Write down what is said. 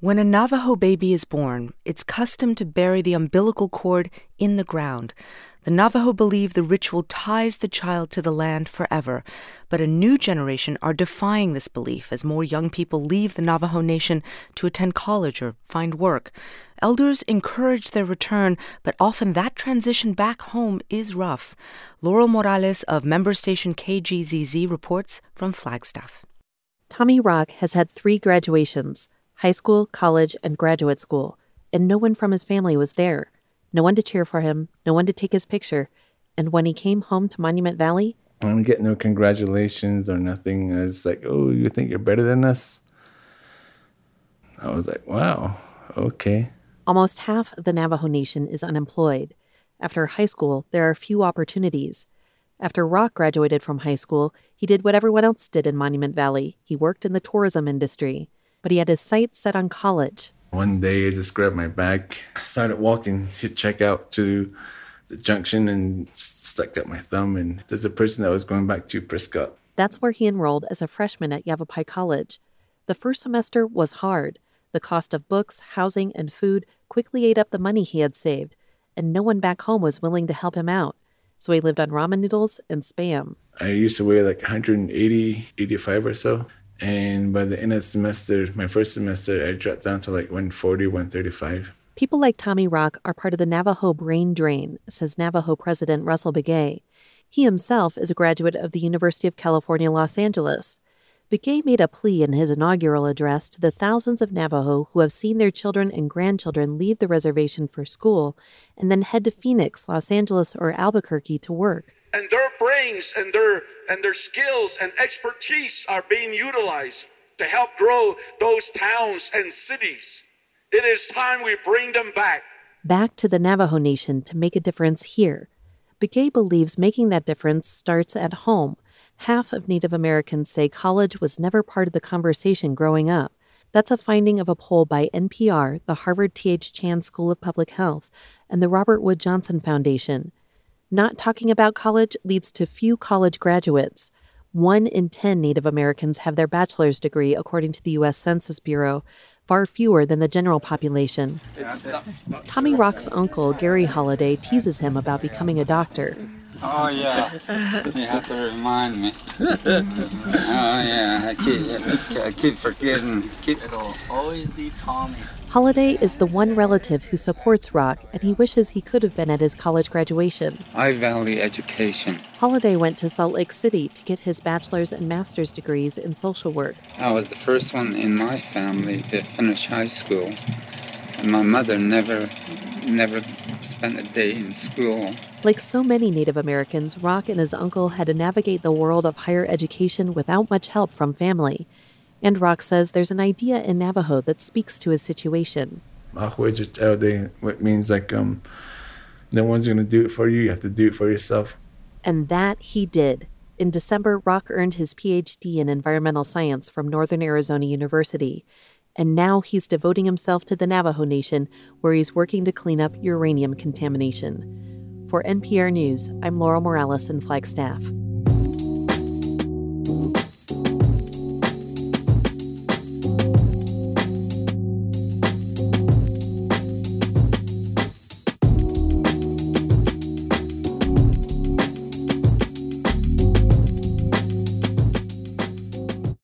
When a Navajo baby is born, it's custom to bury the umbilical cord in the ground. The Navajo believe the ritual ties the child to the land forever, but a new generation are defying this belief as more young people leave the Navajo Nation to attend college or find work. Elders encourage their return, but often that transition back home is rough. Laurel Morales of member station KGZZ reports from Flagstaff. Tommy Rock has had 3 graduations: high school, college, and graduate school, and no one from his family was there. No one to cheer for him, no one to take his picture. And when he came home to Monument Valley, I didn't get no congratulations or nothing. I was like, oh, you think you're better than us? I was like, wow, okay. Almost half of the Navajo Nation is unemployed. After high school, there are few opportunities. After Rock graduated from high school, he did what everyone else did in Monument Valley. He worked in the tourism industry. But he had his sights set on college. One day, I just grabbed my bag, started walking, hit checkout to the junction, and stuck out my thumb. And there's a person that was going back to Prescott. That's where he enrolled as a freshman at Yavapai College. The first semester was hard. The cost of books, housing, and food quickly ate up the money he had saved, and no one back home was willing to help him out. So he lived on ramen noodles and Spam. I used to weigh like 180, 85 or so. And by the end of the semester, my first semester, I dropped down to like 140, 135. People like Tommy Rock are part of the Navajo brain drain, says Navajo President Russell Begay. He himself is a graduate of the University of California, Los Angeles. Begay made a plea in his inaugural address to the thousands of Navajo who have seen their children and grandchildren leave the reservation for school and then head to Phoenix, Los Angeles, or Albuquerque to work. And their brains and their skills and expertise are being utilized to help grow those towns and cities. It is time we bring them back. Back to the Navajo Nation to make a difference here. Begay believes making that difference starts at home. Half of Native Americans say college was never part of the conversation growing up. That's a finding of a poll by NPR, the Harvard T.H. Chan School of Public Health, and the Robert Wood Johnson Foundation. Not talking about college leads to few college graduates. 1 in 10 Native Americans have their bachelor's degree, according to the U.S. Census Bureau, far fewer than the general population. Tommy Rock's uncle, Gary Holliday, teases him about becoming a doctor. Oh, yeah. You have to remind me. Oh, yeah. I keep forgetting. It'll always be Tommy. Holliday is the one relative who supports Rock, and he wishes he could have been at his college graduation. I value education. Holliday went to Salt Lake City to get his bachelor's and master's degrees in social work. I was the first one in my family to finish high school. And my mother never spent a day in school. Like so many Native Americans, Rock and his uncle had to navigate the world of higher education without much help from family. And Rock says there's an idea in Navajo that speaks to his situation. What means like no one's going to do it for you. You have to do it for yourself. And that he did. In December, Rock earned his Ph.D. in environmental science from Northern Arizona University. And now he's devoting himself to the Navajo Nation, where he's working to clean up uranium contamination. For NPR News, I'm Laurel Morales in Flagstaff.